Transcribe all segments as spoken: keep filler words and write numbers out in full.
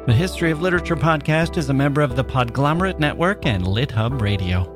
The History of Literature podcast is a member of the Podglomerate Network and LitHub Radio.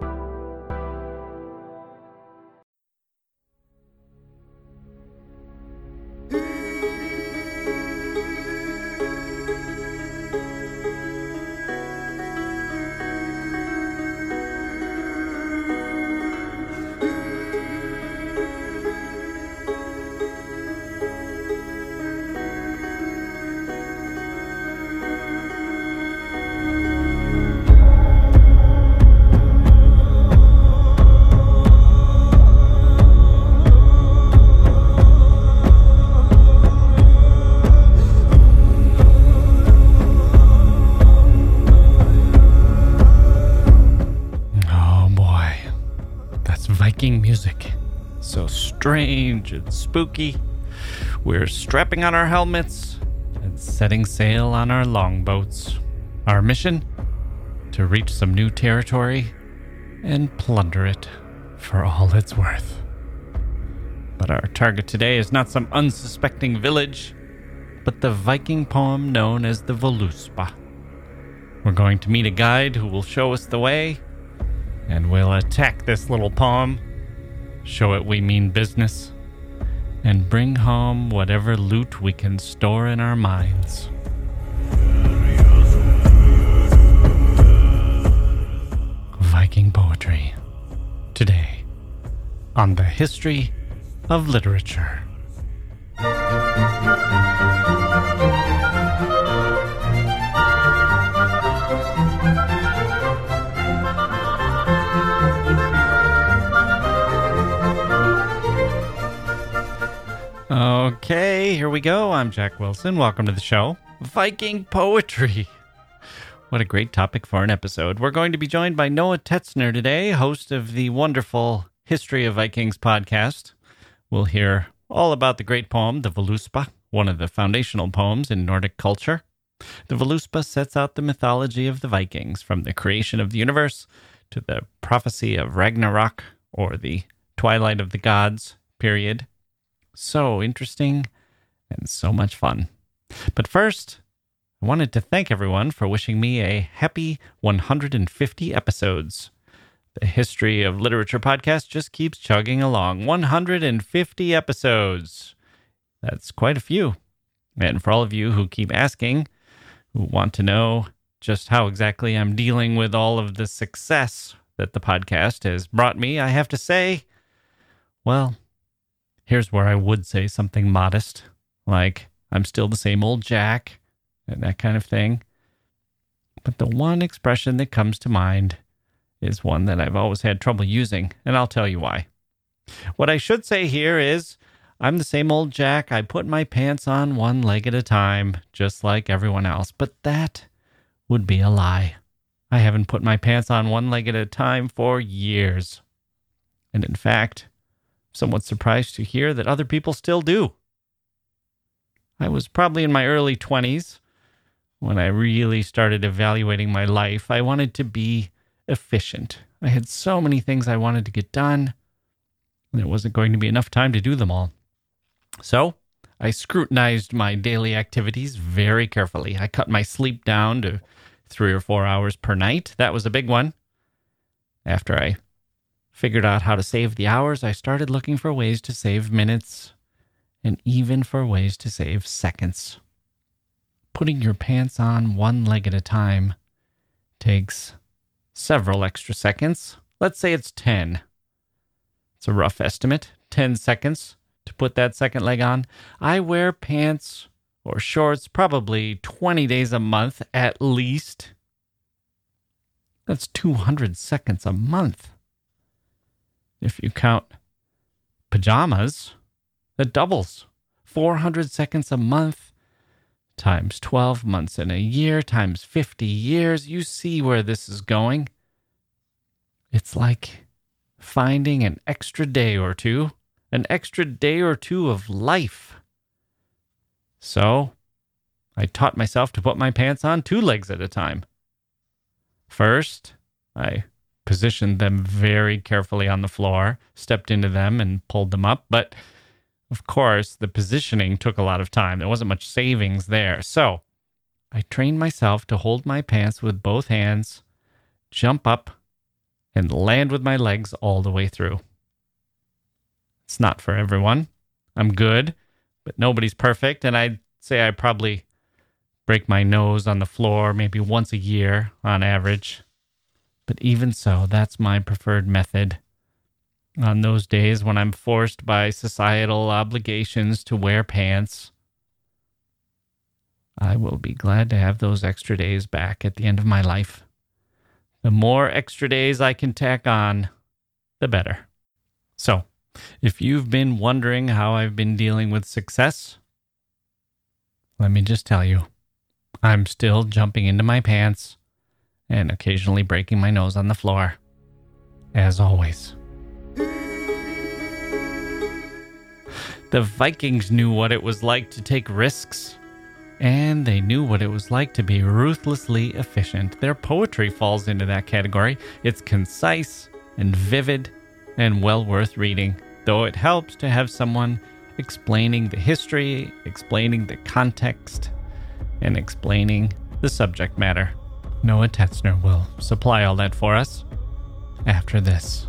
Music. So strange and spooky. We're strapping on our helmets and setting sail on our longboats. Our mission? To reach some new territory and plunder it for all it's worth. But our target today is not some unsuspecting village, but the Viking poem known as the Voluspa. We're going to meet a guide who will show us the way, and we'll attack this little poem, show it we mean business, and bring home whatever loot we can store in our minds. Viking poetry, today, on the History of Literature. Okay, here we go. I'm Jack Wilson. Welcome to the show. Viking poetry. What a great topic for an episode. We're going to be joined by Noah Tetzner today, host of the wonderful History of Vikings podcast. We'll hear all about the great poem, the Voluspa, one of the foundational poems in Nordic culture. The Voluspa sets out the mythology of the Vikings, from the creation of the universe to the prophecy of Ragnarok, or the Twilight of the Gods period. So interesting and so much fun. But first, I wanted to thank everyone for wishing me a happy one hundred fifty episodes. The History of Literature podcast just keeps chugging along. one hundred fifty episodes. That's quite a few. And for all of you who keep asking, who want to know just how exactly I'm dealing with all of the success that the podcast has brought me, I have to say, well, here's where I would say something modest, like I'm still the same old Jack, and that kind of thing. But the one expression that comes to mind is one that I've always had trouble using, and I'll tell you why. What I should say here is, I'm the same old Jack. I put my pants on one leg at a time, just like everyone else. But that would be a lie. I haven't put my pants on one leg at a time for years. And in fact, somewhat surprised to hear that other people still do. I was probably in my early twenties when I really started evaluating my life. I wanted to be efficient. I had so many things I wanted to get done, and there wasn't going to be enough time to do them all. So I scrutinized my daily activities very carefully. I cut my sleep down to three or four hours per night. That was a big one. After I figured out how to save the hours, I started looking for ways to save minutes, and even for ways to save seconds. Putting your pants on one leg at a time takes several extra seconds. Let's say it's ten. It's a rough estimate. ten seconds to put that second leg on. I wear pants or shorts probably twenty days a month at least. That's two hundred seconds a month. If you count pajamas, that doubles. four hundred seconds a month times twelve months in a year times fifty years. You see where this is going. It's like finding an extra day or two, an extra day or two of life. So I taught myself to put my pants on two legs at a time. First, I positioned them very carefully on the floor, stepped into them and pulled them up. But of course, the positioning took a lot of time. There wasn't much savings there. So I trained myself to hold my pants with both hands, jump up, and land with my legs all the way through. It's not for everyone. I'm good, but nobody's perfect, and I'd say I probably break my nose on the floor maybe once a year on average. But even so, that's my preferred method. On those days when I'm forced by societal obligations to wear pants, I will be glad to have those extra days back at the end of my life. The more extra days I can tack on, the better. So, if you've been wondering how I've been dealing with success, let me just tell you, I'm still jumping into my pants and occasionally breaking my nose on the floor, as always. The Vikings knew what it was like to take risks, and they knew what it was like to be ruthlessly efficient. Their poetry falls into that category. It's concise and vivid and well worth reading, though it helps to have someone explaining the history, explaining the context, and explaining the subject matter. Noah Tetzner will supply all that for us after this.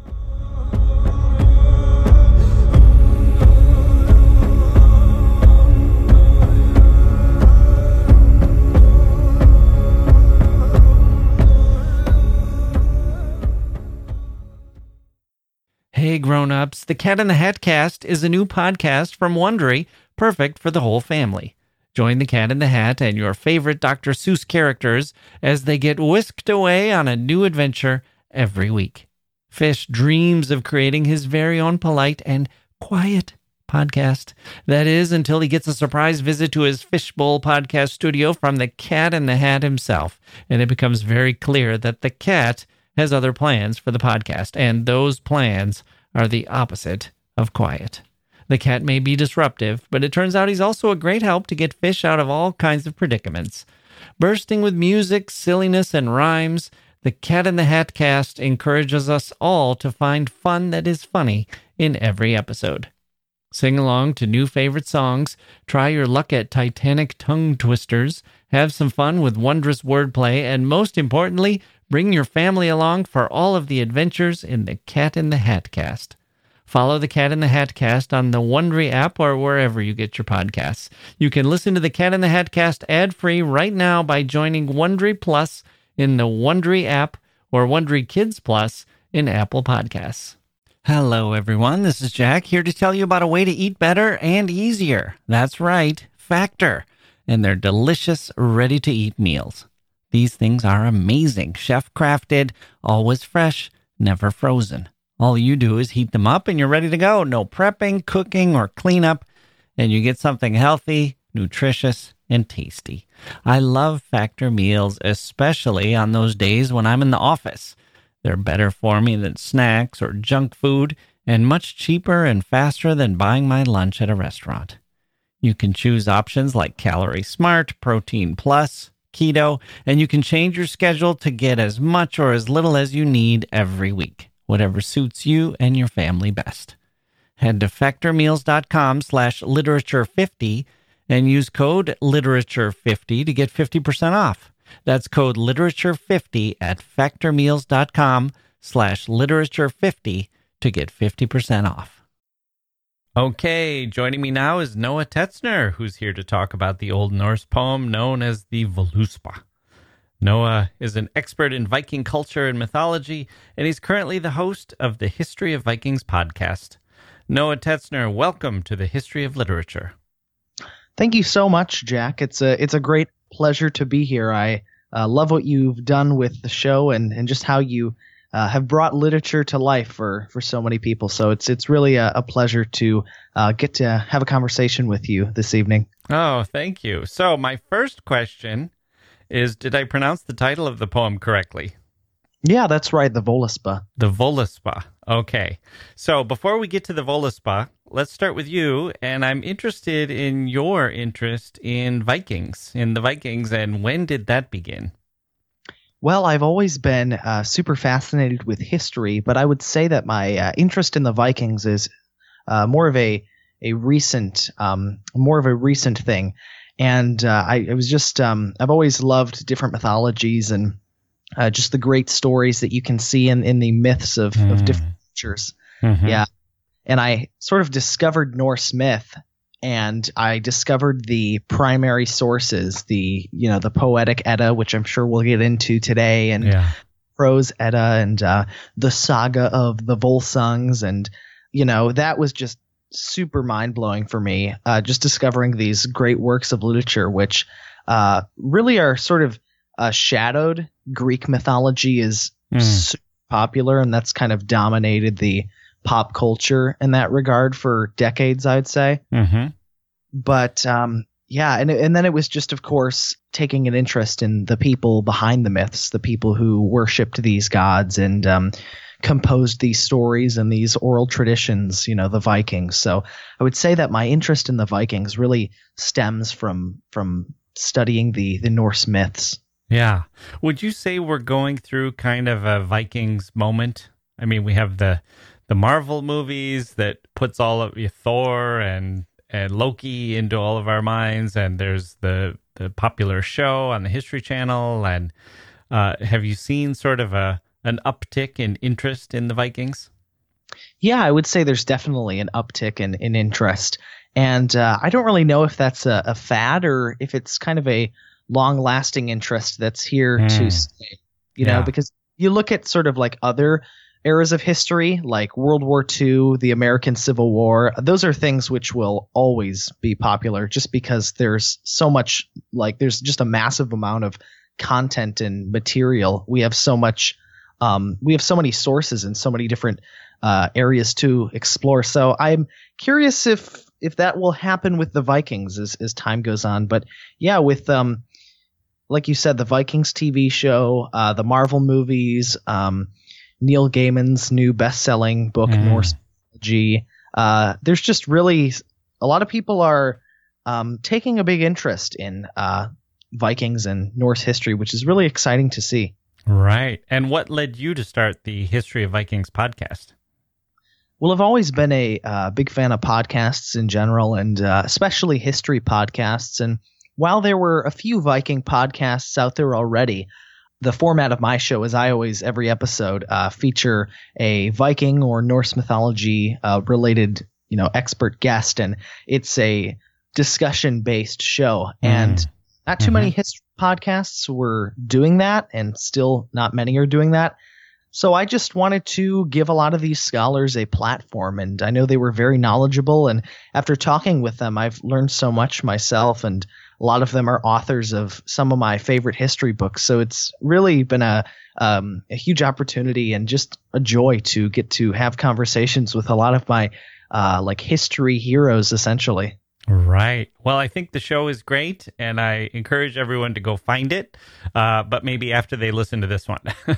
Hey grown-ups, the Cat in the Hat Cast is a new podcast from Wondery, perfect for the whole family. Join the Cat in the Hat and your favorite Doctor Seuss characters as they get whisked away on a new adventure every week. Fish dreams of creating his very own polite and quiet podcast. That is, until he gets a surprise visit to his Fishbowl podcast studio from the Cat in the Hat himself, and it becomes very clear that the cat has other plans for the podcast, and those plans are the opposite of quiet. The cat may be disruptive, but it turns out he's also a great help to get fish out of all kinds of predicaments. Bursting with music, silliness, and rhymes, the Cat in the Hat Cast encourages us all to find fun that is funny in every episode. Sing along to new favorite songs, try your luck at Titanic tongue twisters, have some fun with wondrous wordplay, and most importantly, bring your family along for all of the adventures in the Cat in the Hat Cast. Follow the Cat in the Hat Cast on the Wondery app or wherever you get your podcasts. You can listen to the Cat in the Hat Cast ad-free right now by joining Wondery Plus in the Wondery app or Wondery Kids Plus in Apple Podcasts. Hello, everyone. This is Jack here to tell you about a way to eat better and easier. That's right, Factor, and their delicious, ready-to-eat meals. These things are amazing, chef-crafted, always fresh, never frozen. All you do is heat them up and you're ready to go. No prepping, cooking, or cleanup, and you get something healthy, nutritious, and tasty. I love Factor meals, especially on those days when I'm in the office. They're better for me than snacks or junk food, and much cheaper and faster than buying my lunch at a restaurant. You can choose options like Calorie Smart, Protein Plus, Keto, and you can change your schedule to get as much or as little as you need every week, whatever suits you and your family best. Head to factormeals.com slash literature50 and use code literature fifty to get fifty percent off. That's code literature fifty at factormeals.com slash literature50 to get fifty percent off. Okay, joining me now is Noah Tetzner, who's here to talk about the Old Norse poem known as the Voluspa. Noah is an expert in Viking culture and mythology, and he's currently the host of the History of Vikings podcast. Noah Tetzner, welcome to the History of Literature. Thank you so much, Jack. It's a it's a great pleasure to be here. I uh, love what you've done with the show and, and just how you Uh, have brought literature to life for, for so many people. So it's it's really a, a pleasure to uh, get to have a conversation with you this evening. Oh, thank you. So my first question is, did I pronounce the title of the poem correctly? Yeah, that's right. The Voluspa. The Voluspa. Okay. So before we get to the Voluspa, let's start with you. And I'm interested in your interest in Vikings, in the Vikings, and when did that begin? Well, I've always been uh, super fascinated with history, but I would say that my uh, interest in the Vikings is uh, more of a a recent um, more of a recent thing. And uh, I it was just um, I've always loved different mythologies and uh, just the great stories that you can see in, in the myths of, mm. of different cultures. Mm-hmm. Yeah. And I sort of discovered Norse myth, and I discovered the primary sources, the, you know, the Poetic Edda, which I'm sure we'll get into today, and yeah. Prose Edda, and uh, the saga of the Volsungs. And, you know, that was just super mind blowing for me, uh, just discovering these great works of literature, which uh, really are sort of uh, shadowed. Greek mythology is mm. super popular, and that's kind of dominated the pop culture in that regard for decades, I'd say. Mm-hmm. But um, yeah, and and then it was just, of course, taking an interest in the people behind the myths, the people who worshipped these gods and um, composed these stories and these oral traditions, you know, the Vikings. So I would say that my interest in the Vikings really stems from from studying the the Norse myths. Yeah. Would you say we're going through kind of a Vikings moment? I mean, we have the the Marvel movies that puts all of you Thor and and Loki into all of our minds, and there's the the popular show on the History Channel. And uh, have you seen sort of a an uptick in interest in the Vikings? Yeah, I would say there's definitely an uptick in, in interest. And uh, I don't really know if that's a, a fad or if it's kind of a long-lasting interest that's here mm. to stay, you yeah. know, because you look at sort of like other eras of history, like World War Two, the American Civil War. Those are things which will always be popular just because there's so much, like there's just a massive amount of content and material. We have so much, um, we have so many sources and so many different uh, areas to explore. So I'm curious if if that will happen with the Vikings as as time goes on. But yeah, with um, like you said, the Vikings T V show, uh, the Marvel movies, um, Neil Gaiman's new best-selling book, mm. Norse mythology. Uh, there's just really a lot of people are um, taking a big interest in uh, Vikings and Norse history, which is really exciting to see. Right. And what led you to start the History of Vikings podcast? Well, I've always been a uh, big fan of podcasts in general, and uh, especially history podcasts. And while there were a few Viking podcasts out there already, the format of my show is I always, every episode, uh, feature a Viking or Norse mythology uh, related, you know, expert guest, and it's a discussion based show. Mm. And not too mm-hmm. many history podcasts were doing that, and still not many are doing that. So I just wanted to give a lot of these scholars a platform, and I know they were very knowledgeable. And after talking with them, I've learned so much myself, and a lot of them are authors of some of my favorite history books. So it's really been a um, a huge opportunity and just a joy to get to have conversations with a lot of my uh, like history heroes, essentially. Right. Well, I think the show is great, and I encourage everyone to go find it, uh, but maybe after they listen to this one.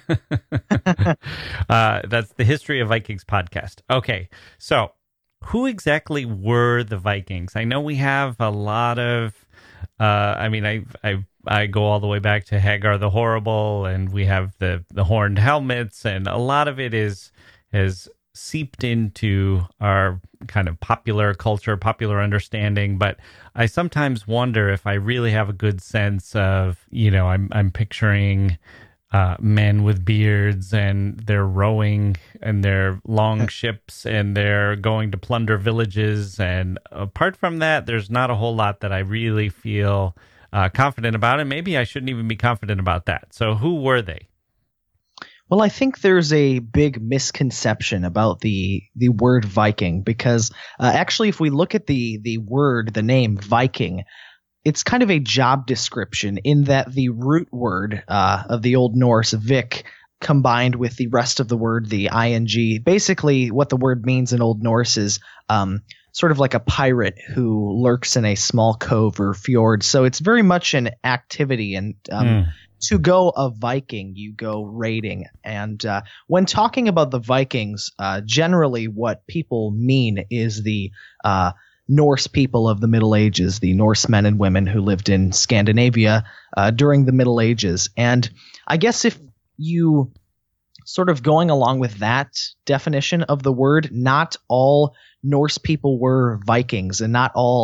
uh, that's the History of Vikings podcast. Okay, so who exactly were the Vikings? I know we have a lot of, uh, I mean, I, I I go all the way back to Hagar the Horrible, and we have the, the horned helmets, and a lot of it is is seeped into our kind of popular culture, popular understanding. But I sometimes wonder if I really have a good sense of, you know, I'm I'm picturing uh, men with beards, and they're rowing and they're long ships, and they're going to plunder villages. And apart from that, there's not a whole lot that I really feel uh, confident about. And maybe I shouldn't even be confident about that. So who were they? Well, I think there's a big misconception about the the word Viking, because uh, actually, if we look at the the word, the name Viking, it's kind of a job description in that the root word uh, of the Old Norse, Vik, combined with the rest of the word, the ing. Basically, what the word means in Old Norse is um, sort of like a pirate who lurks in a small cove or fjord. So it's very much an activity, and um, mm. to go a Viking, you go raiding. And uh, when talking about the Vikings, uh, generally what people mean is the uh, Norse people of the Middle Ages, the Norse men and women who lived in Scandinavia uh, during the Middle Ages. And I guess if you sort of going along with that definition of the word, not all Norse people were Vikings, and not all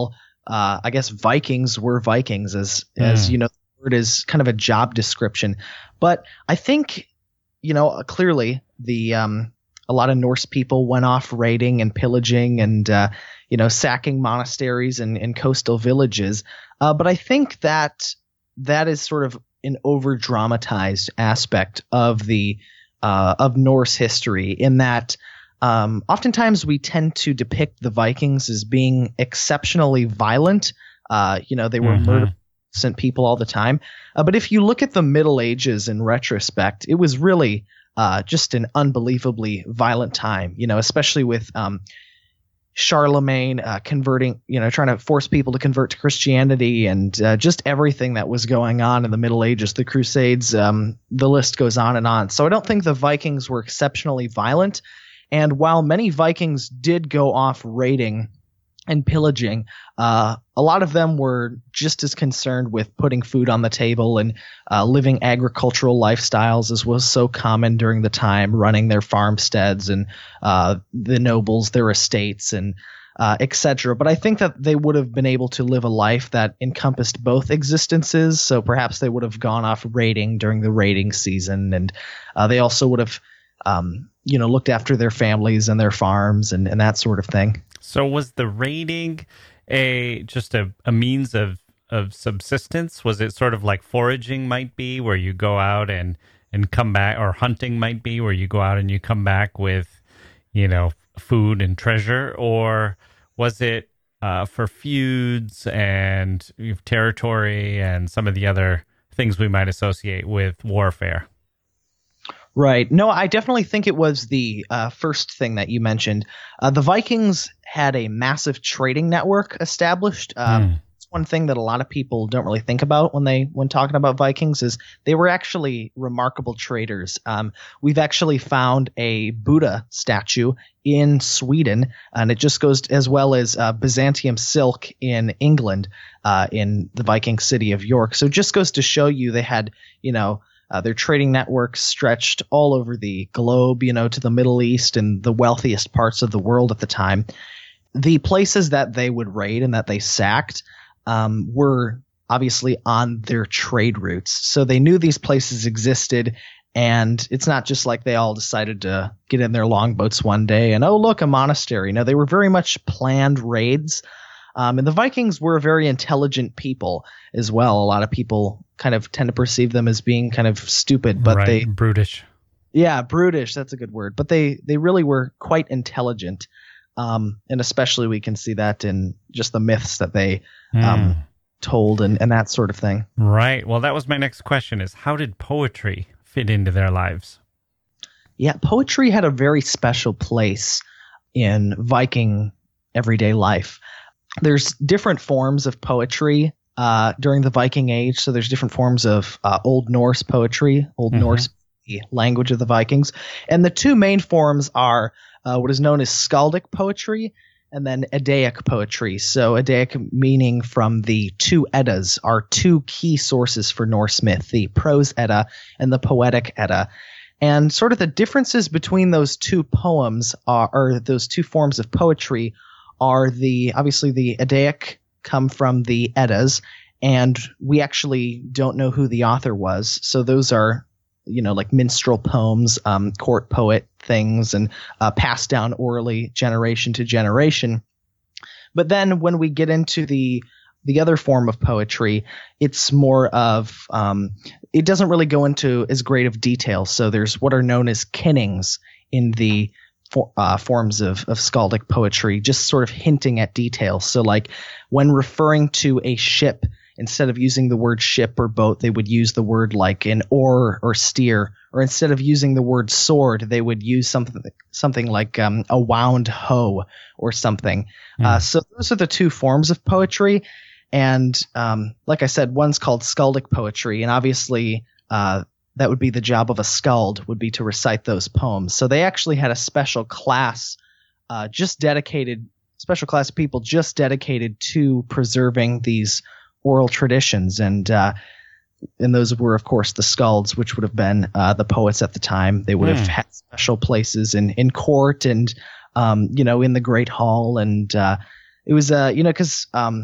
uh, I guess Vikings were Vikings, as mm. as you know, the word is kind of a job description. But I think, you know, clearly the um, a lot of Norse people went off raiding and pillaging and uh, you know, sacking monasteries and, and coastal villages. Uh, but I think that that is sort of an over dramatized aspect of the uh, of Norse history, in that um, oftentimes we tend to depict the Vikings as being exceptionally violent. Uh, you know, they were mm-hmm. murdering innocent people all the time. Uh, but if you look at the Middle Ages in retrospect, it was really uh, just an unbelievably violent time. You know, especially with um, Charlemagne uh, converting, you know, trying to force people to convert to Christianity, and uh, just everything that was going on in the Middle Ages, the Crusades, um, the list goes on and on. So I don't think the Vikings were exceptionally violent. And while many Vikings did go off raiding and pillaging, uh, a lot of them were just as concerned with putting food on the table and uh, living agricultural lifestyles, as was so common during the time, running their farmsteads and uh, the nobles, their estates, and uh, et cetera. But I think that they would have been able to live a life that encompassed both existences. So perhaps they would have gone off raiding during the raiding season, and uh, they also would have, um, you know, looked after their families and their farms and, and that sort of thing. So was the raiding a just a, a means of, of subsistence? Was it sort of like foraging might be, where you go out and, and come back, or hunting might be, where you go out and you come back with, you know, food and treasure? Or was it uh, for feuds and territory and some of the other things we might associate with warfare? Right. No, I definitely think it was the uh, first thing that you mentioned. Uh, the Vikings had a massive trading network established. Um, mm. It's one thing that a lot of people don't really think about when they when talking about Vikings, is they were actually remarkable traders. Um, we've actually found a Buddha statue in Sweden, and it just goes as well as uh, Byzantium silk in England, uh, in the Viking city of York. So it just goes to show you they had, you know, Uh, their trading networks stretched all over the globe, you know, to the Middle East and the wealthiest parts of the world at the time. The places that they would raid and that they sacked um, were obviously on their trade routes. So they knew these places existed, and it's not just like they all decided to get in their longboats one day and, oh, look, a monastery. No, they were very much planned raids. Um, and the Vikings were a very intelligent people as well. A lot of people kind of tend to perceive them as being kind of stupid, but right, they brutish. Yeah, brutish. That's a good word. But they, they really were quite intelligent. Um, and especially we can see that in just the myths that they mm. um, told and, and that sort of thing. Right. Well, that was my next question, is how did poetry fit into their lives? Yeah, poetry had a very special place in Viking everyday life. There's different forms of poetry uh, during the Viking Age. So there's different forms of uh, Old Norse poetry, Old mm-hmm. Norse, the language of the Vikings. And the two main forms are uh, what is known as skaldic poetry and then Eddaic poetry. So Eddaic meaning from the two Eddas are two key sources for Norse myth, the Prose Edda and the Poetic Edda. And sort of the differences between those two poems are, or those two forms of poetry are the, obviously the Eddaic come from the Eddas, and we actually don't know who the author was. So those are, you know, like minstrel poems, um, court poet things, and uh, passed down orally generation to generation. But then when we get into the the other form of poetry, it's more of, um, it doesn't really go into as great of detail. So there's what are known as kinnings in the for, uh, forms of, of skaldic poetry, just sort of hinting at details. So like when referring to a ship, instead of using the word ship or boat, they would use the word like an oar or steer, or instead of using the word sword, they would use something something like um, a wound hoe or something. Mm. Uh, so those are the two forms of poetry. And um, like I said, one's called skaldic poetry, and obviously uh, that would be the job of a skald, would be to recite those poems. So they actually had a special class uh, just dedicated, special class of people just dedicated to preserving these oral traditions. And uh, and those were, of course, the skalds, which would have been uh, the poets at the time. They would mm. have had special places in, in court and, um, you know, in the Great Hall. And uh, it was, uh, you know, because um,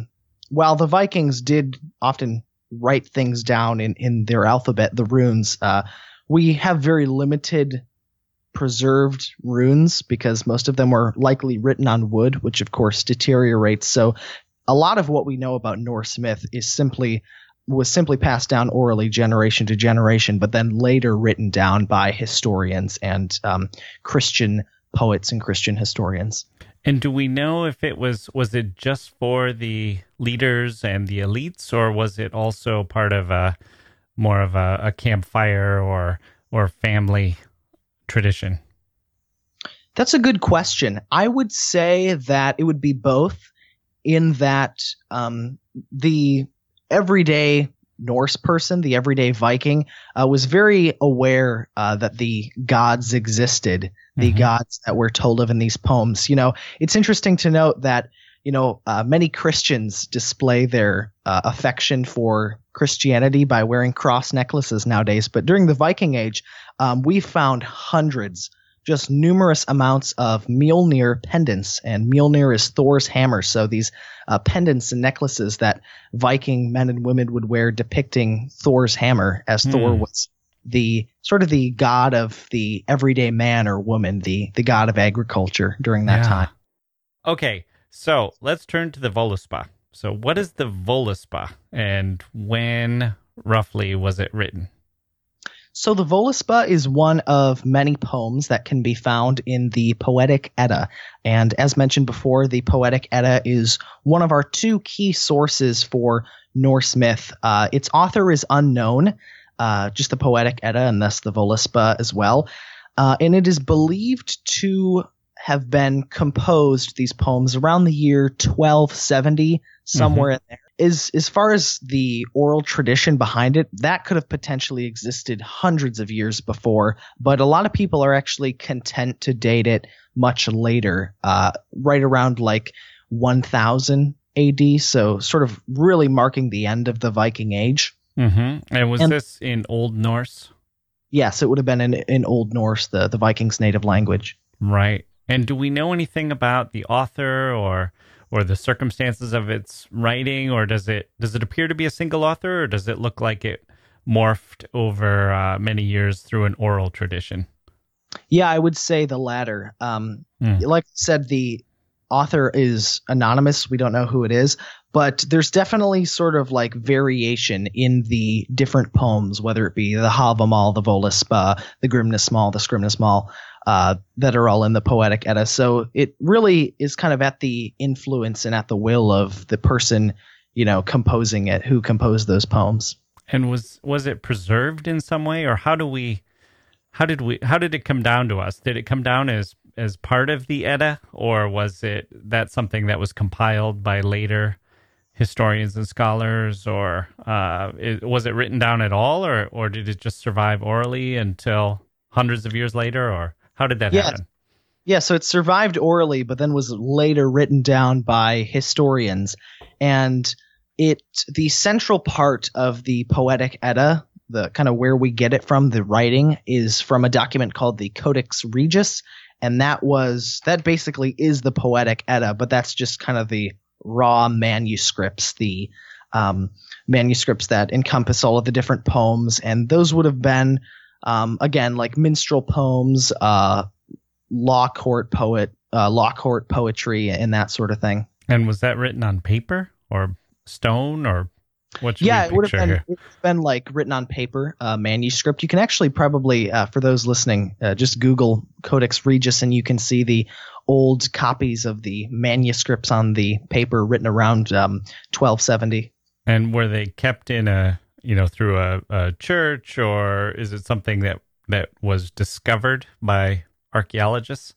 while the Vikings did often write things down in, in their alphabet, the runes, uh, we have very limited preserved runes because most of them were likely written on wood, which of course deteriorates. So a lot of what we know about Norse myth is simply was simply passed down orally generation to generation, but then later written down by historians and um, Christian poets and Christian historians. And do we know if it was, was it just for the leaders and the elites, or was it also part of a more of a, a campfire or or family tradition? That's a good question. I would say that it would be both, in that um, the everyday Norse person, the everyday Viking, uh, was very aware uh, that the gods existed, the mm-hmm. gods that we're told of in these poems. You know, it's interesting to note that, you know, uh, many Christians display their uh, affection for Christianity by wearing cross necklaces nowadays. But during the Viking Age, um, we found hundreds, just numerous amounts of Mjolnir pendants, and Mjolnir is Thor's hammer. So these uh, pendants and necklaces that Viking men and women would wear depicting Thor's hammer, as mm. Thor was the sort of the god of the everyday man or woman, the, the god of agriculture during that yeah. time. Okay, so let's turn to the Voluspa. So what is the Voluspa, and when roughly was it written? So the Voluspa is one of many poems that can be found in the Poetic Edda. And as mentioned before, the Poetic Edda is one of our two key sources for Norse myth. Uh, its author is unknown, uh, just the Poetic Edda, and thus the Voluspa as well. Uh, and it is believed to have been composed, these poems, around the year twelve seventy, somewhere mm-hmm. in there. Is as far as the oral tradition behind it, that could have potentially existed hundreds of years before, but a lot of people are actually content to date it much later, uh, right around like one thousand A D, so sort of really marking the end of the Viking Age. Mm-hmm. And was and, this in Old Norse? Yes, it would have been in, in Old Norse, the, the Vikings' native language. Right. And do we know anything about the author or... or the circumstances of its writing, or does it does it appear to be a single author, or does it look like it morphed over uh, many years through an oral tradition? Yeah, I would say the latter. Um, mm. Like I said, the author is anonymous. We don't know who it is, but there's definitely sort of like variation in the different poems, whether it be the Havamal, the Voluspa, the Grimnismal, the Scribnismal, uh, that are all in the Poetic Edda. So it really is kind of at the influence and at the will of the person, you know, composing it, who composed those poems. And was was it preserved in some way, or how do we, how did we, how did it come down to us? Did it come down as as part of the Edda, or was it that something that was compiled by later historians and scholars, or uh, it, was it written down at all, or or did it just survive orally until hundreds of years later, or how did that yeah. happen? Yeah, so it survived orally, but then was later written down by historians. And it the central part of the Poetic Edda, the kind of where we get it from, the writing, is from a document called the Codex Regius. And that was that basically is the Poetic Edda, but that's just kind of the raw manuscripts, the um, manuscripts that encompass all of the different poems. And those would have been, um, again, like minstrel poems, uh, law court poet, uh, law court poetry, and that sort of thing. And was that written on paper or stone, or what should yeah, we it would have been, here? It's been like written on paper, uh, manuscript. You can actually probably, uh, for those listening, uh, just Google Codex Regius and you can see the old copies of the manuscripts on the paper written around um, twelve seventy. And were they kept in a, you know, through a, a church, or is it something that, that was discovered by archaeologists?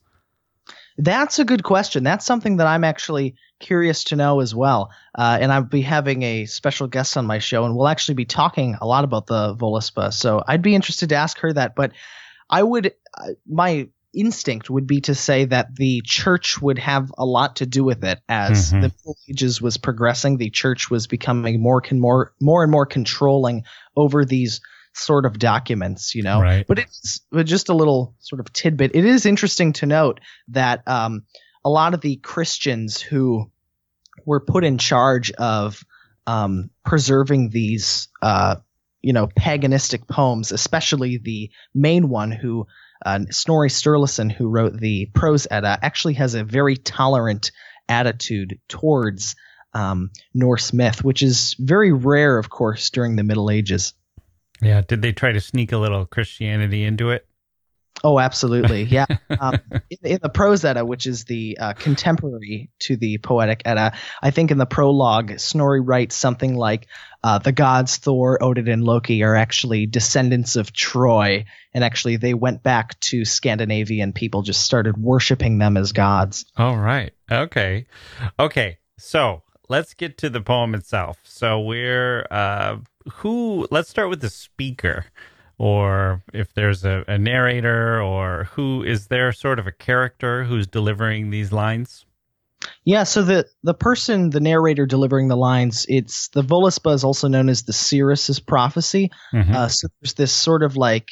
That's a good question. That's something that I'm actually curious to know as well. Uh, and I'll be having a special guest on my show, and we'll actually be talking a lot about the Voluspa. So I'd be interested to ask her that. But I would, uh, my instinct would be to say that the church would have a lot to do with it. As mm-hmm. the Middle Ages was progressing, the church was becoming more, con- more, more and more controlling over these sort of documents, you know. Right. But it's but just a little sort of tidbit. It is interesting to note that um, a lot of the Christians who were put in charge of um, preserving these, uh, you know, paganistic poems, especially the main one, who uh, Snorri Sturluson, who wrote the Prose Edda, actually has a very tolerant attitude towards um, Norse myth, which is very rare, of course, during the Middle Ages. Yeah. Did they try to sneak a little Christianity into it? Oh, absolutely. Yeah. Um, in, in the Prose Edda, which is the uh, contemporary to the Poetic Edda, I think in the prologue, Snorri writes something like uh, the gods Thor, Odin, and Loki are actually descendants of Troy. And actually, they went back to Scandinavia and people just started worshiping them as gods. All right. Okay. Okay. So let's get to the poem itself. So we're, uh, who, let's start with the speaker. Or if there's a, a narrator, or who is there sort of a character who's delivering these lines? Yeah, so the, the person, the narrator delivering the lines, it's the Voluspa is also known as the Cirrus's prophecy. Mm-hmm. Uh, so there's this sort of like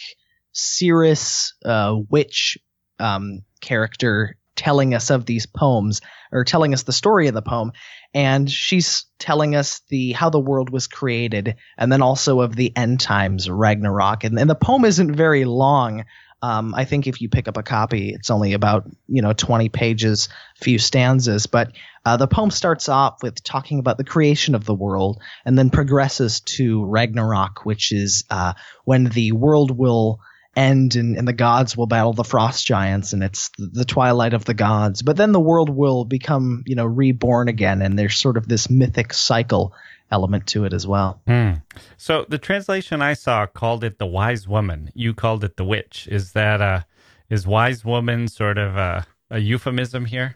Cirrus uh, witch um, character telling us of these poems, or telling us the story of the poem, and she's telling us the how the world was created, and then also of the end times, Ragnarok. And, and the poem isn't very long. Um, I think if you pick up a copy, it's only about you know twenty pages, few stanzas. But uh, the poem starts off with talking about the creation of the world, and then progresses to Ragnarok, which is uh, when the world will end and, and the gods will battle the frost giants, and it's the twilight of the gods. But then the world will become, you know, reborn again, and there's sort of this mythic cycle element to it as well. Mm. So the translation I saw called it the wise woman. You called it the witch. Is that a, is wise woman sort of a, a euphemism here?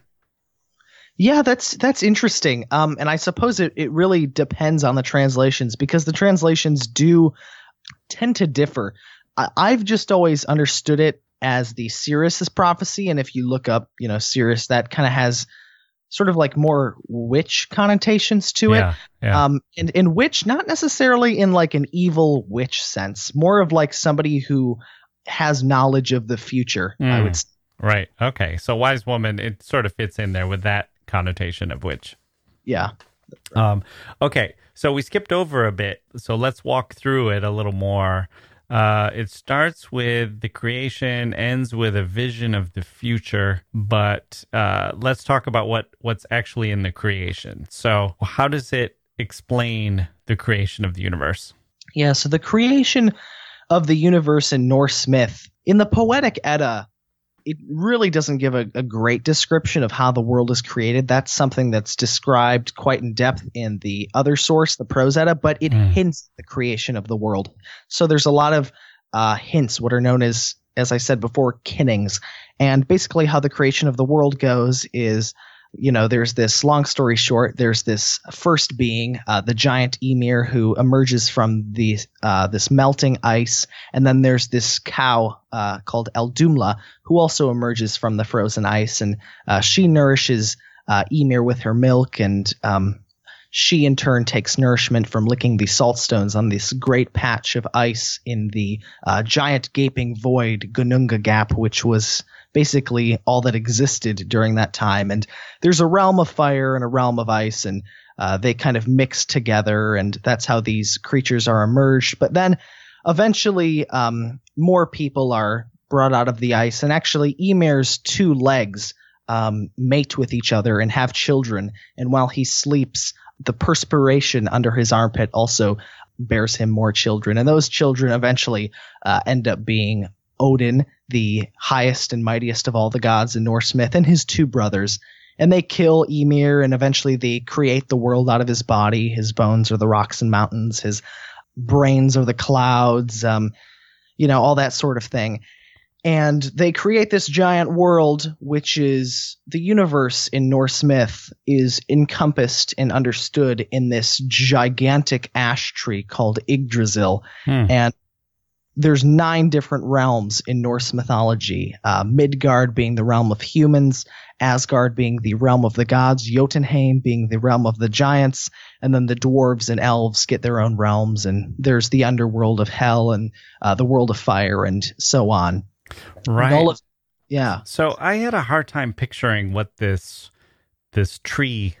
Yeah, that's that's interesting. Um, and I suppose it, it really depends on the translations, because the translations do tend to differ. I've just always understood it as the Cirrus's prophecy, and if you look up, you know, Cirrus, that kind of has sort of like more witch connotations to it. Yeah, yeah. Um, and, and witch, not necessarily in like an evil witch sense, more of like somebody who has knowledge of the future, mm, I would say. Right. Okay. So wise woman, it sort of fits in there with that connotation of witch. Yeah. Um, okay. So we skipped over a bit. So let's walk through it a little more. Uh, it starts with the creation, ends with a vision of the future, but uh, let's talk about what, what's actually in the creation. So how does it explain the creation of the universe? Yeah, so the creation of the universe in Norse myth, in the Poetic Edda, it really doesn't give a, a great description of how the world is created. That's something that's described quite in depth in the other source, the Prose Edda, but it mm. hints at the creation of the world. So there's a lot of uh, hints, what are known as, as I said before, kinnings. And basically how the creation of the world goes is, you know, there's this, long story short, there's this first being, uh, the giant Ymir, who emerges from the uh, this melting ice, and then there's this cow uh, called Eldumla, who also emerges from the frozen ice, and uh, she nourishes uh, Ymir with her milk, and um, she in turn takes nourishment from licking the salt stones on this great patch of ice in the uh, giant gaping void, Gununga Gap, which was basically all that existed during that time. And there's a realm of fire and a realm of ice, and uh, they kind of mix together, and that's how these creatures are emerged. But then eventually um, more people are brought out of the ice, and actually Ymir's two legs um, mate with each other and have children. And while he sleeps, the perspiration under his armpit also bears him more children. And those children eventually uh, end up being Odin, the highest and mightiest of all the gods in Norse myth, and his two brothers. And they kill Ymir, and eventually they create the world out of his body. His bones are the rocks and mountains. His brains are the clouds, um, you know, all that sort of thing. And they create this giant world, which is the universe in Norse myth is encompassed and understood in this gigantic ash tree called Yggdrasil. Hmm. And there's nine different realms in Norse mythology, uh, Midgard being the realm of humans, Asgard being the realm of the gods, Jotunheim being the realm of the giants, and then the dwarves and elves get their own realms, and there's the underworld of hell and uh, the world of fire and so on. Right. All of, yeah. So I had a hard time picturing what this this tree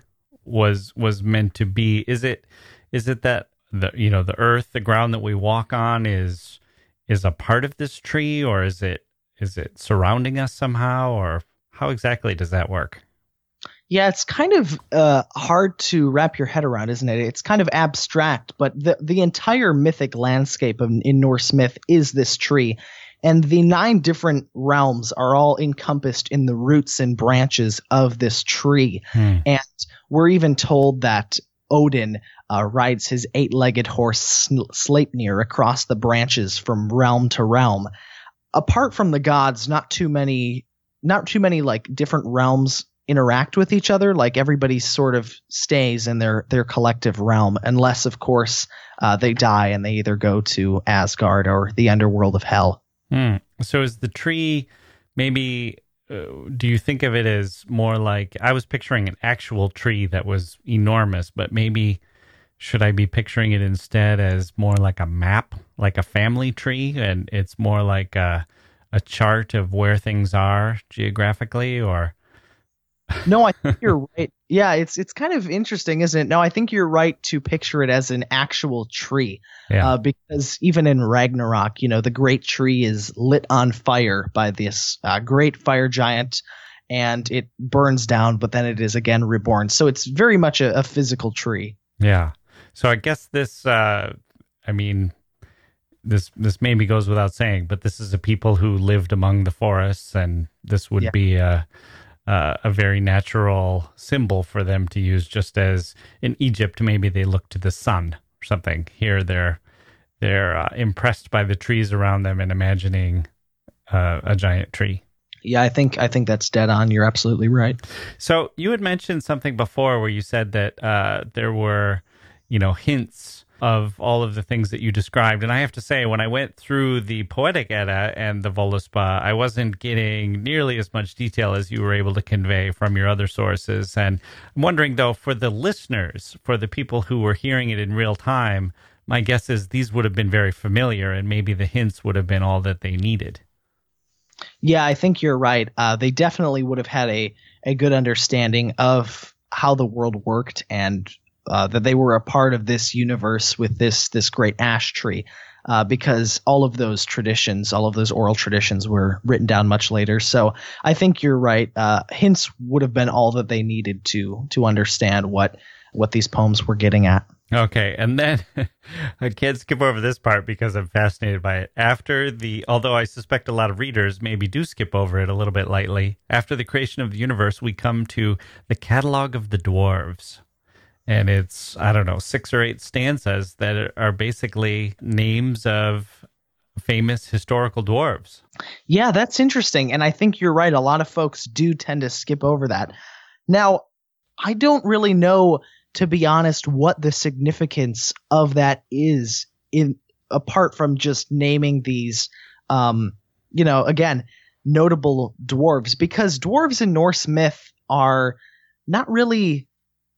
was was meant to be. Is it is it that the you know the earth, the ground that we walk on is is a part of this tree, or is it is it surrounding us somehow, or how exactly does that work? Yeah, it's kind of uh, hard to wrap your head around, isn't it? It's kind of abstract, but the the entire mythic landscape of, in Norse myth is this tree. And the nine different realms are all encompassed in the roots and branches of this tree. Hmm. And we're even told that Odin uh, rides his eight-legged horse Sleipnir across the branches from realm to realm. Apart from the gods, not too many, not too many like different realms interact with each other. Like everybody sort of stays in their their collective realm, unless of course uh, they die and they either go to Asgard or the underworld of Hell. Hmm. So is the tree maybe, uh, do you think of it as more like, I was picturing an actual tree that was enormous, but maybe should I be picturing it instead as more like a map, like a family tree, and it's more like a, a chart of where things are geographically, or? No, I think you're right. Yeah, it's it's kind of interesting, isn't it? No, I think you're right to picture it as an actual tree. Yeah. Uh, because even in Ragnarok, you know, the great tree is lit on fire by this uh, great fire giant, and it burns down, but then it is again reborn. So it's very much a, a physical tree. Yeah. So I guess this, uh, I mean, this this maybe goes without saying, but this is a people who lived among the forests, and this would yeah. be a Uh, a very natural symbol for them to use, just as in Egypt, maybe they look to the sun or something. Here they're they're uh, impressed by the trees around them and imagining uh, a giant tree. Yeah, I think I think that's dead on. You're absolutely right. So you had mentioned something before where you said that uh, there were, you know, hints of all of the things that you described. And I have to say, when I went through the Poetic Edda and the Voluspa, I wasn't getting nearly as much detail as you were able to convey from your other sources. And I'm wondering, though, for the listeners, for the people who were hearing it in real time, my guess is these would have been very familiar, and maybe the hints would have been all that they needed. Yeah, I think you're right. Uh, they definitely would have had a, a good understanding of how the world worked, and Uh, that they were a part of this universe with this this great ash tree, uh, because all of those traditions, all of those oral traditions were written down much later. So I think you're right. Uh, hints would have been all that they needed to to understand what what these poems were getting at. Okay, and then I can't skip over this part because I'm fascinated by it. After the, although I suspect a lot of readers maybe do skip over it a little bit lightly, after the creation of the universe, we come to the Catalog of the Dwarves. And it's, I don't know, six or eight stanzas that are basically names of famous historical dwarves. Yeah, that's interesting. And I think you're right. A lot of folks do tend to skip over that. Now, I don't really know, to be honest, what the significance of that is, in apart from just naming these, um, you know, again, notable dwarves, because dwarves in Norse myth are not really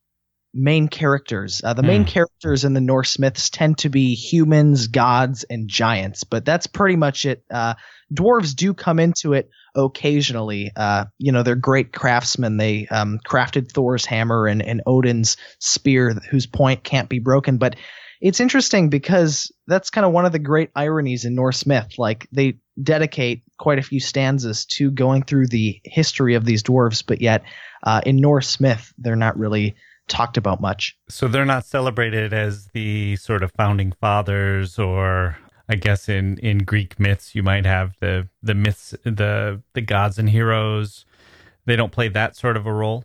main characters. Uh, the main mm. characters in the Norse myths tend to be humans, gods, and giants, but that's pretty much it. Uh, dwarves do come into it occasionally. Uh, you know, they're great craftsmen. They um, crafted Thor's hammer and, and Odin's spear, whose point can't be broken. But it's interesting because that's kind of one of the great ironies in Norse myth. Like, they dedicate quite a few stanzas to going through the history of these dwarves, but yet uh, in Norse myth, they're not really talked about much. So they're not celebrated as the sort of founding fathers, or I guess in, in Greek myths you might have the the myths, the the gods and heroes. They don't play that sort of a role.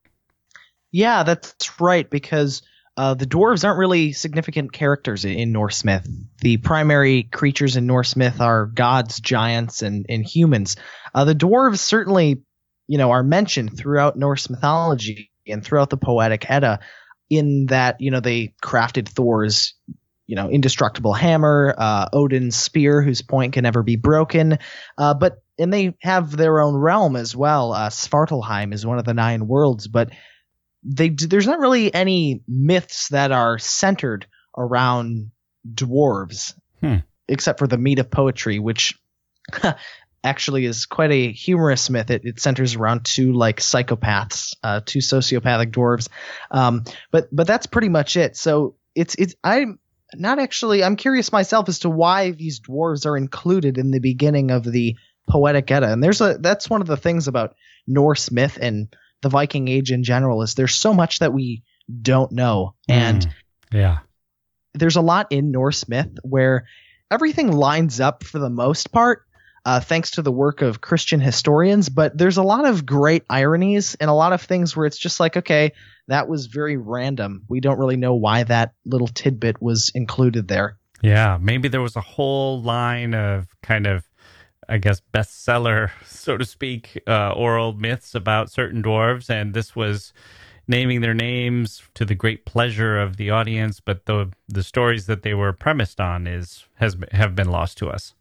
Yeah, that's right, because uh, the dwarves aren't really significant characters in, in Norse myth. The primary creatures in Norse myth are gods, giants, and and humans. Uh, the dwarves certainly, you know, are mentioned throughout Norse mythology and throughout the Poetic Edda, in that, you know, they crafted Thor's, you know, indestructible hammer, uh, Odin's spear, whose point can never be broken. Uh, but and they have their own realm as well. Uh, Svartalheim is one of the nine worlds, but they there's not really any myths that are centered around dwarves, hmm. except for the meat of poetry, which actually is quite a humorous myth. It, it centers around two like psychopaths, uh, two sociopathic dwarves. Um, but but that's pretty much it. So it's it's I'm not actually I'm curious myself as to why these dwarves are included in the beginning of the Poetic Edda. And there's a that's one of the things about Norse myth and the Viking Age in general is there's so much that we don't know. And mm, yeah, there's a lot in Norse myth where everything lines up for the most part, uh, thanks to the work of Christian historians. But there's a lot of great ironies and a lot of things where it's just like, okay, that was very random. We don't really know why that little tidbit was included there. Yeah, maybe there was a whole line of kind of, I guess, bestseller, so to speak, uh, oral myths about certain dwarves, and this was naming their names to the great pleasure of the audience, but the the stories that they were premised on is has have been lost to us.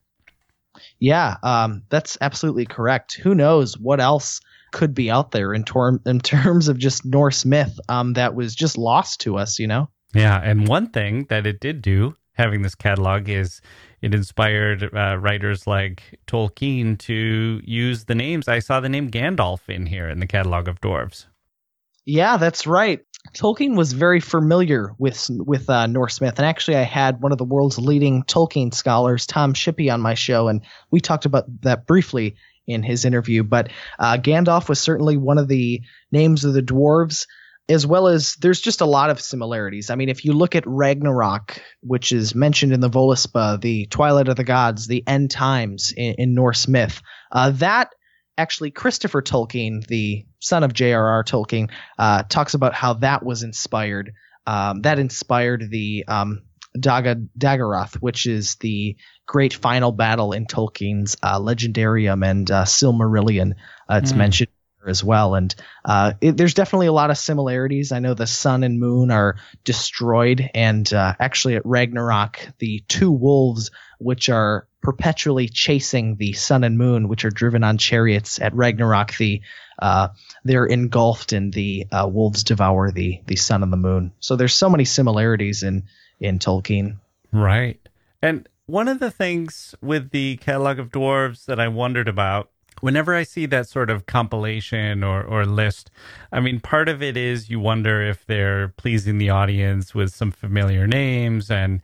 Yeah, um, that's absolutely correct. Who knows what else could be out there in, tor- in terms of just Norse myth um, that was just lost to us, you know? Yeah, and one thing that it did do, having this catalog, is it inspired uh, writers like Tolkien to use the names. I saw the name Gandalf in here in the catalog of dwarves. Yeah, that's right. Tolkien was very familiar with with uh, Norse myth, and actually, I had one of the world's leading Tolkien scholars, Tom Shippey, on my show, and we talked about that briefly in his interview. But uh, Gandalf was certainly one of the names of the dwarves, as well as there's just a lot of similarities. I mean, if you look at Ragnarok, which is mentioned in the Voluspa, the Twilight of the Gods, the end times in, in Norse myth, uh, that actually Christopher Tolkien, the son of J R R. Tolkien, uh, talks about how that was inspired. Um, that inspired the um, Daga Dagarath, which is the great final battle in Tolkien's uh, Legendarium and uh, Silmarillion. Uh, it's mm. mentioned as well, and uh, it, there's definitely a lot of similarities. I know the sun and moon are destroyed, and uh, actually at Ragnarok, the two wolves, which are perpetually chasing the sun and moon, which are driven on chariots at Ragnarok, the uh, they're engulfed, and the uh, wolves devour the the sun and the moon. So there's so many similarities in in Tolkien. Right, and one of the things with the catalog of dwarves that I wondered about, whenever I see that sort of compilation or, or list, I mean, part of it is you wonder if they're pleasing the audience with some familiar names and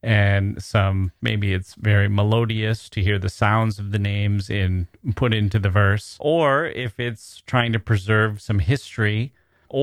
and some, maybe it's very melodious to hear the sounds of the names in put into the verse, or if it's trying to preserve some history,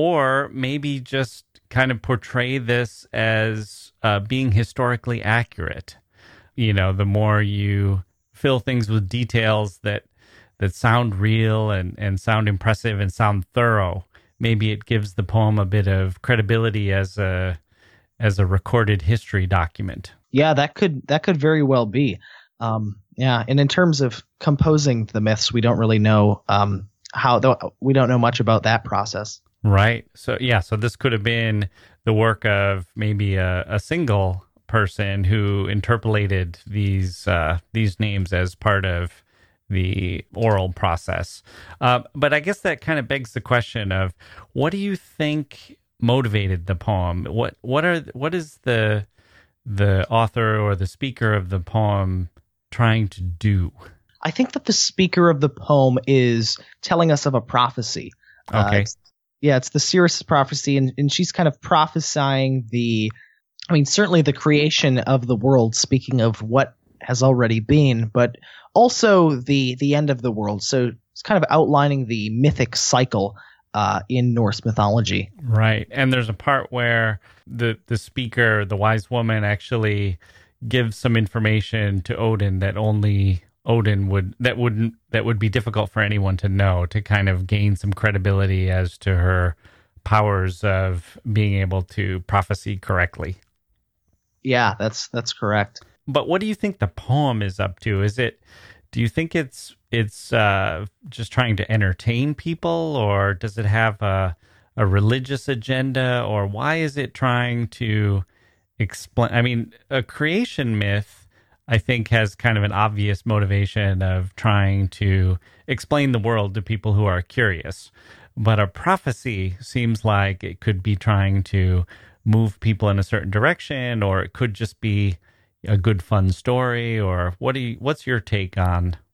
or maybe just kind of portray this as uh, being historically accurate. You know, the more you fill things with details that that sound real and, and sound impressive and sound thorough, maybe it gives the poem a bit of credibility as a as a recorded history document. Yeah, that could that could very well be. Um, yeah, and in terms of composing the myths, we don't really know um, how. Though we don't know much about that process. Right. So yeah. So this could have been the work of maybe a, a single person who interpolated these uh, these names as part of the oral process. Uh, but I guess that kind of begs the question of, what do you think motivated the poem? What what are what is the the author or the speaker of the poem trying to do? I think that the speaker of the poem is telling us of a prophecy. Okay. Uh, it's, yeah, it's the Cirrus prophecy, and, and she's kind of prophesying the, I mean, certainly the creation of the world, speaking of what has already been, but also the the end of the world. So it's kind of outlining the mythic cycle uh, in Norse mythology. Right. And there's a part where the the speaker, the wise woman, actually gives some information to Odin that only Odin would that wouldn't that would be difficult for anyone to know, to kind of gain some credibility as to her powers of being able to prophesy correctly. Yeah, that's that's correct. But what do you think the poem is up to? Is it, do you think it's it's uh, just trying to entertain people, or does it have a a religious agenda, or why is it trying to explain? I mean, a creation myth, I think, has kind of an obvious motivation of trying to explain the world to people who are curious. But a prophecy seems like it could be trying to move people in a certain direction, or it could just be a good fun story. Or what do you, what's your take on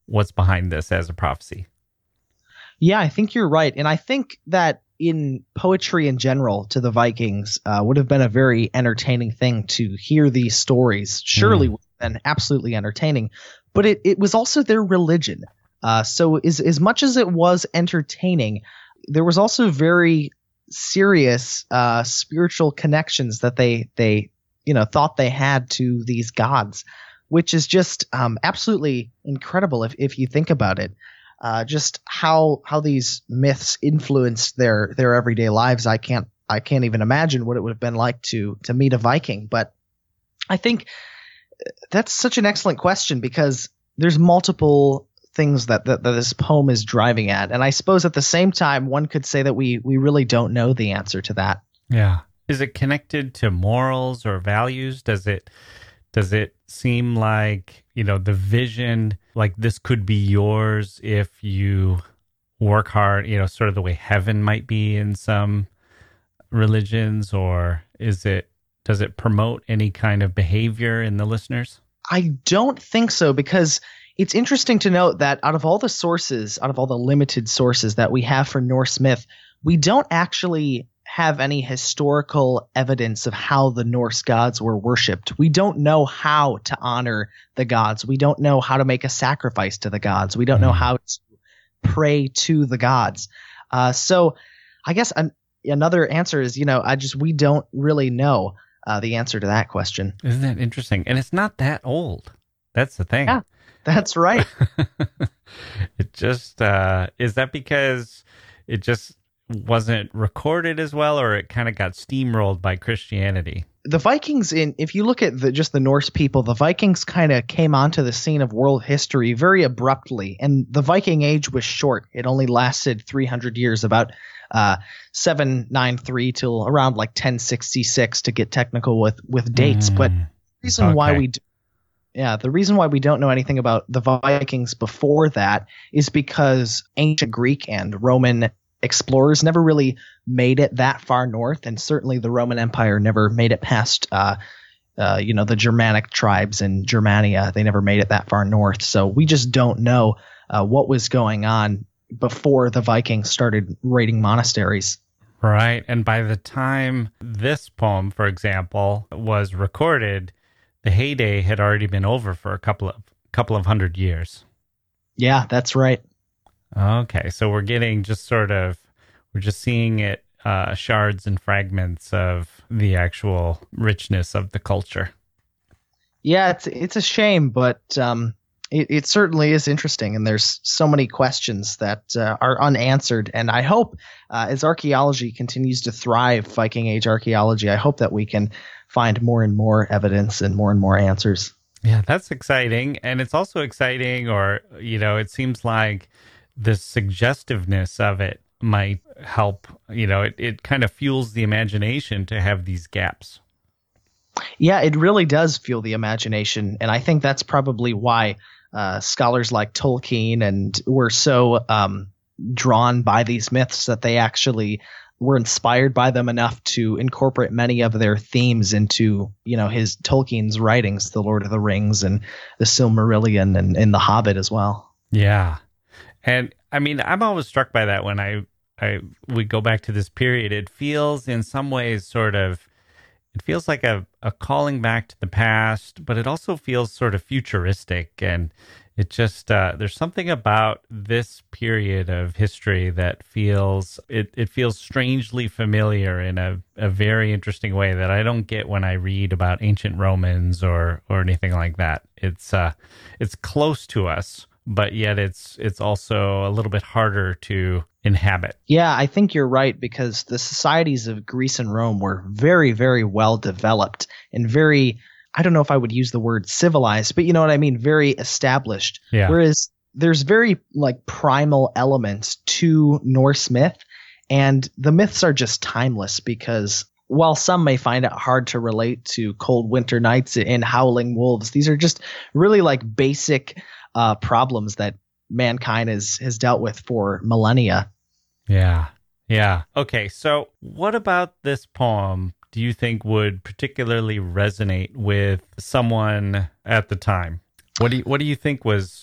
what's behind this as a prophecy. Yeah, I think you're right. And I think that in poetry in general to the Vikings uh, would have been a very entertaining thing to hear these stories. Surely Mm. would have been absolutely entertaining, but it, it was also their religion. Uh, so as, as much as it was entertaining, there was also very serious uh, spiritual connections that they, they you know, thought they had to these gods, which is just um, absolutely incredible if, if you think about it. Uh, just how how these myths influenced their their everyday lives. I can't I can't even imagine what it would have been like to to meet a Viking. But I think that's such an excellent question because there's multiple things that, that that this poem is driving at, and I suppose at the same time one could say that we we really don't know the answer to that. Yeah. Is it connected to morals or values? Does it does it seem like, you know, the vision, like this could be yours if you work hard, you know, sort of the way heaven might be in some religions, or is it, does it promote any kind of behavior in the listeners? I don't think so, because it's interesting to note that out of all the sources, out of all the limited sources that we have for Norse myth, we don't actually have any historical evidence of how the Norse gods were worshipped. We don't know how to honor the gods. We don't know how to make a sacrifice to the gods. We don't know how to pray to the gods. Uh, so I guess an, another answer is, you know, I just, we don't really know uh, the answer to that question. Isn't that interesting? And it's not that old. That's the thing. Yeah, that's right. It just, uh, is that because it just wasn't recorded as well, or it kind of got steamrolled by Christianity? The Vikings, in if you look at the, just the Norse people, the Vikings kind of came onto the scene of world history very abruptly, and the Viking Age was short. It only lasted three hundred years, about uh, seven ninety-three till around like ten sixty-six to get technical with with dates. Mm, but the reason okay. why we do, yeah, the reason why we don't know anything about the Vikings before that is because ancient Greek and Roman explorers never really made it that far north, and certainly the Roman Empire never made it past uh, uh, you know, the Germanic tribes in Germania. They never made it that far north, so we just don't know uh, what was going on before the Vikings started raiding monasteries. Right, and by the time this poem, for example, was recorded, the heyday had already been over for a couple of couple of hundred years. Yeah, that's right. Okay, so we're getting just sort of, we're just seeing it, uh, shards and fragments of the actual richness of the culture. Yeah, it's it's a shame, but um, it, it certainly is interesting, and there's so many questions that uh, are unanswered. And I hope, uh, as archaeology continues to thrive, Viking Age archaeology, I hope that we can find more and more evidence and more and more answers. Yeah, that's exciting, and it's also exciting, or you know, it seems like the suggestiveness of it might help, you know, it, it kind of fuels the imagination to have these gaps. Yeah, it really does fuel the imagination. And I think that's probably why uh, scholars like Tolkien and were so um, drawn by these myths, that they actually were inspired by them enough to incorporate many of their themes into, you know, his Tolkien's writings, The Lord of the Rings and the Silmarillion and, and The Hobbit as well. Yeah. And I mean, I'm always struck by that when I, I we go back to this period. It feels in some ways sort of, it feels like a, a calling back to the past, but it also feels sort of futuristic. And it just, uh, there's something about this period of history that feels, it, it feels strangely familiar in a, a very interesting way that I don't get when I read about ancient Romans or, or anything like that. It's, uh, it's close to us, but yet it's it's also a little bit harder to inhabit. Yeah, I think you're right, because the societies of Greece and Rome were very, very well developed and very, I don't know if I would use the word civilized, but you know what I mean, very established. Yeah. Whereas there's very like primal elements to Norse myth, and the myths are just timeless, because while some may find it hard to relate to cold winter nights and howling wolves, these are just really like basic Uh, problems that mankind has, has dealt with for millennia. Yeah. Yeah. Okay. So what about this poem do you think would particularly resonate with someone at the time? What do you, what do you think was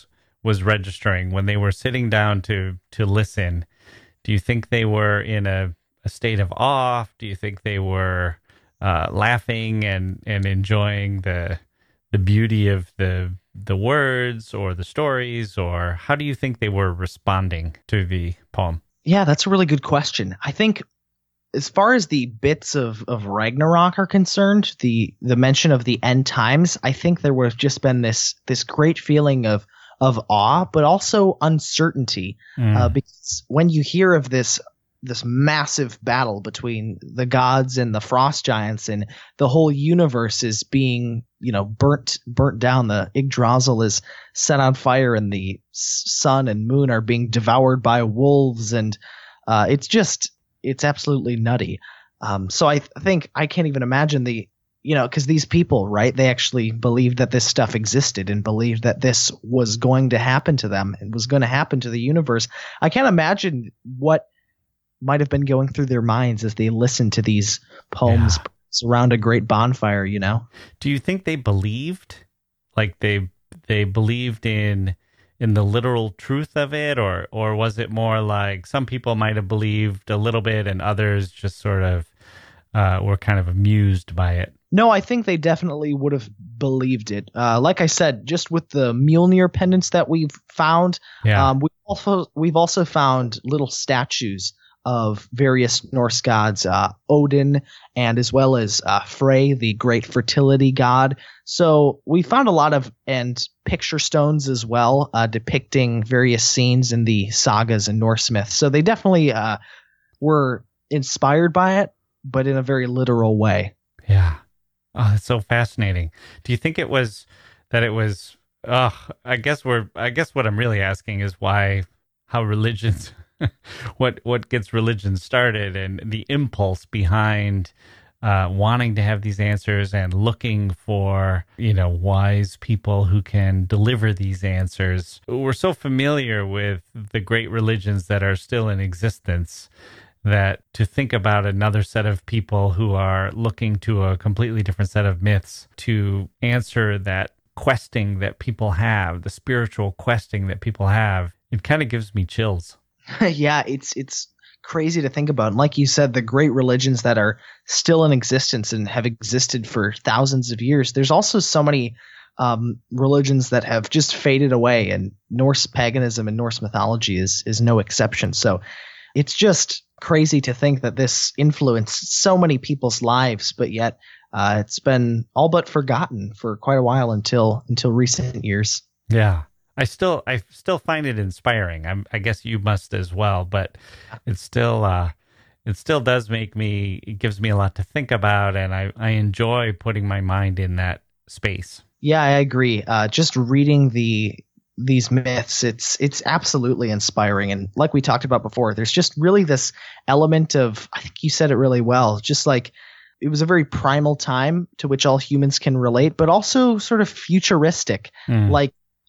was registering when they were sitting down to to listen? Do you think they were in a, a state of awe? Do you think they were uh, laughing and, and enjoying the the beauty of the the words or the stories, or how do you think they were responding to the poem? Yeah, that's a really good question. I think as far as the bits of, of Ragnarok are concerned, the the mention of the end times, I think there would have just been this this great feeling of of awe, but also uncertainty, mm. uh, because when you hear of this this massive battle between the gods and the frost giants, and the whole universe is being, you know, burnt burnt down, the Yggdrasil is set on fire, and the sun and moon are being devoured by wolves, and uh, it's just it's absolutely nutty. Um, so I th- think I can't even imagine the, you know, because these people, right, they actually believed that this stuff existed and believed that this was going to happen to them and was going to happen to the universe. I can't imagine what might have been going through their minds as they listened to these poems yeah. around a great bonfire, you know? Do you think they believed, like they they believed in in the literal truth of it, or or was it more like some people might have believed a little bit and others just sort of uh, were kind of amused by it? No, I think they definitely would have believed it. Uh, like I said, just with the Mjolnir pendants that we've found, yeah. um, we've also we've also found little statues of various Norse gods, uh, Odin, and as well as uh, Frey, the great fertility god. So we found a lot of and picture stones as well, uh, depicting various scenes in the sagas and Norse myths. So they definitely uh, were inspired by it, but in a very literal way. Yeah. Oh, that's so fascinating. Do you think it was that it was? Oh, I guess we're. I guess what I'm really asking is why, how religions. what what gets religion started, and the impulse behind uh, wanting to have these answers and looking for, you know, wise people who can deliver these answers. We're so familiar with the great religions that are still in existence that to think about another set of people who are looking to a completely different set of myths to answer that questing that people have, the spiritual questing that people have, it kind of gives me chills. Yeah, it's it's crazy to think about. And like you said, the great religions that are still in existence and have existed for thousands of years, there's also so many um, religions that have just faded away, and Norse paganism and Norse mythology is is no exception. So it's just crazy to think that this influenced so many people's lives, but yet uh, it's been all but forgotten for quite a while until until recent years. Yeah. I still, I still find it inspiring. I'm, I guess you must as well, but it still, uh, it still does make me. It gives me a lot to think about, and I, I enjoy putting my mind in that space. Yeah, I agree. Uh, just reading the these myths, it's it's absolutely inspiring, and like we talked about before, there's just really this element of. I think you said it really well. Just like it was a very primal time to which all humans can relate, but also sort of futuristic, mm. like.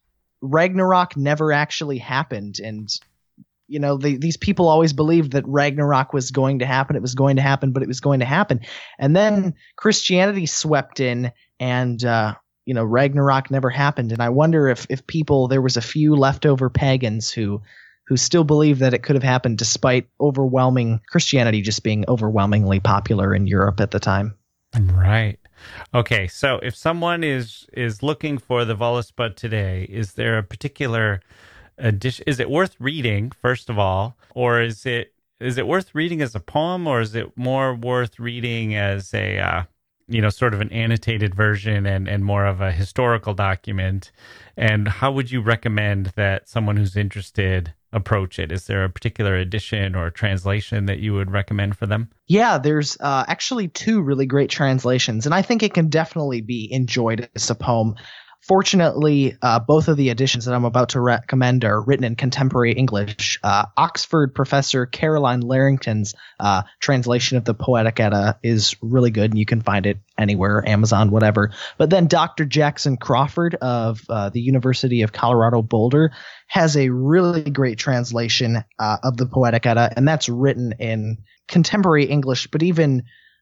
Ragnarok never actually happened, and you know the, these people always believed that Ragnarok was going to happen. It was going to happen, but it was going to happen. And then Christianity swept in, and uh, you know Ragnarok never happened. And I wonder if if people there was a few leftover pagans who who still believe that it could have happened, despite overwhelming Christianity just being overwhelmingly popular in Europe at the time. Right. Okay, so if someone is is looking for the Völuspá today, is there a particular edition? Is it worth reading, first of all, or is it is it worth reading as a poem, or is it more worth reading as a uh, you know sort of an annotated version and and more of a historical document? And how would you recommend that someone who's interested approach it? Is there a particular edition or translation that you would recommend for them? Yeah, there's uh, actually two really great translations, and I think it can definitely be enjoyed as a poem. Fortunately, uh, both of the editions that I'm about to recommend are written in contemporary English. Uh, Oxford professor Caroline Larrington's uh, translation of the Poetic Edda is really good, and you can find it anywhere, Amazon, whatever. But then Doctor Jackson Crawford of uh, the University of Colorado Boulder has a really great translation uh, of the Poetic Edda, and that's written in contemporary English, but even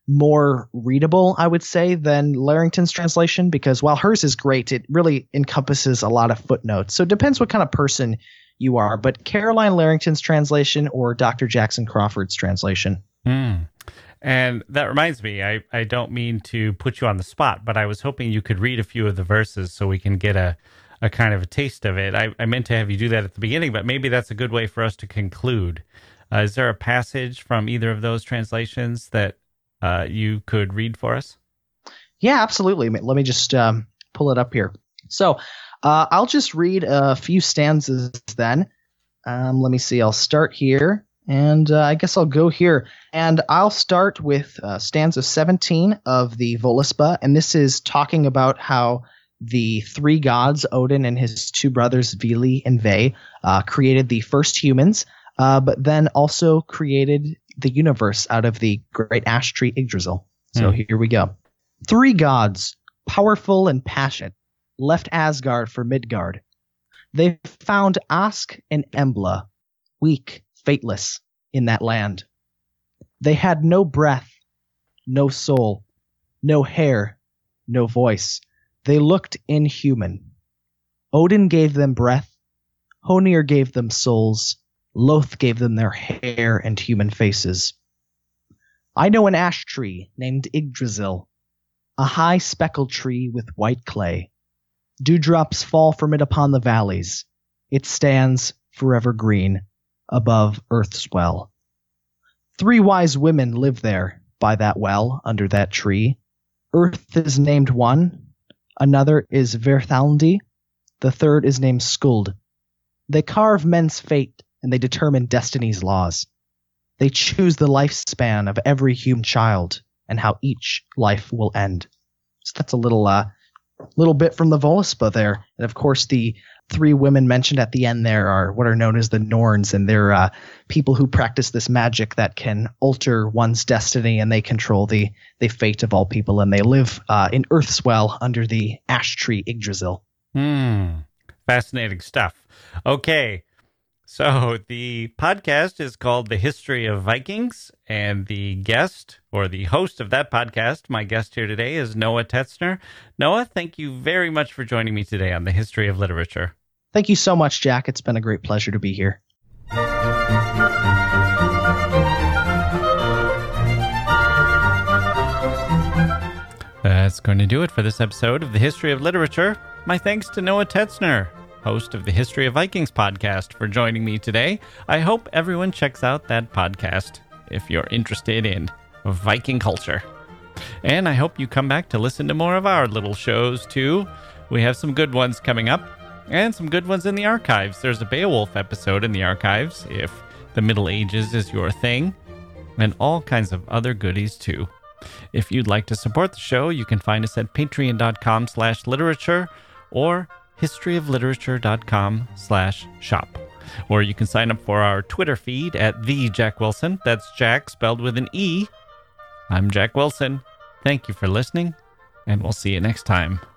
more readable, I would say, than Larrington's translation, because while hers is great, it really encompasses a lot of footnotes. So it depends what kind of person you are. But Caroline Larrington's translation or Doctor Jackson Crawford's translation. Mm. And that reminds me, I, I don't mean to put you on the spot, but I was hoping you could read a few of the verses so we can get a, a kind of a taste of it. I, I meant to have you do that at the beginning, but maybe that's a good way for us to conclude. Uh, is there a passage from either of those translations that uh, you could read for us? Yeah, absolutely. Let me just um, pull it up here. So uh, I'll just read a few stanzas then. Um, let me see. I'll start here, and uh, I guess I'll go here. And I'll start with uh, stanza seventeen of the Voluspa, and this is talking about how the three gods, Odin and his two brothers, Vili and Ve, uh, created the first humans, uh, but then also created the universe out of the great ash tree Yggdrasil. So mm. here we go. Three gods, powerful and passionate, left Asgard for Midgard. They found Ask and Embla, weak, fateless, in that land. They had no breath, no soul, no hair, no voice. They looked inhuman. Odin gave them breath, Honir gave them souls, Loth gave them their hair and human faces. I know an ash tree named Yggdrasil, a high speckled tree with white clay. Dewdrops fall from it upon the valleys. It stands forever green above earth's well. Three wise women live there by that well under that tree. Earth is named one, another is Verthaldi, the third is named Skuld. They carve men's fate and they determine destiny's laws. They choose the lifespan of every human child and how each life will end. So that's a little uh, little bit from the Voluspa there. And of course, the three women mentioned at the end there are what are known as the Norns, and they're uh, people who practice this magic that can alter one's destiny, and they control the, the fate of all people, and they live uh, in Earthswell under the ash tree Yggdrasil. Hmm. Fascinating stuff. Okay. So the podcast is called The History of Vikings, and the guest, or the host of that podcast, my guest here today, is Noah Tetzner. Noah, thank you very much for joining me today on The History of Literature. Thank you so much, Jack. It's been a great pleasure to be here. That's going to do it for this episode of The History of Literature. My thanks to Noah Tetzner, host of the History of Vikings podcast, for joining me today. I hope everyone checks out that podcast if you're interested in Viking culture. And I hope you come back to listen to more of our little shows, too. We have some good ones coming up, and some good ones in the archives. There's a Beowulf episode in the archives, if the Middle Ages is your thing, and all kinds of other goodies, too. If you'd like to support the show, you can find us at patreon.com slash literature or historyofliterature.com slash shop. Or you can sign up for our Twitter feed at the Jack Wilson. That's Jack spelled with an E. I'm Jack Wilson. Thank you for listening, and we'll see you next time.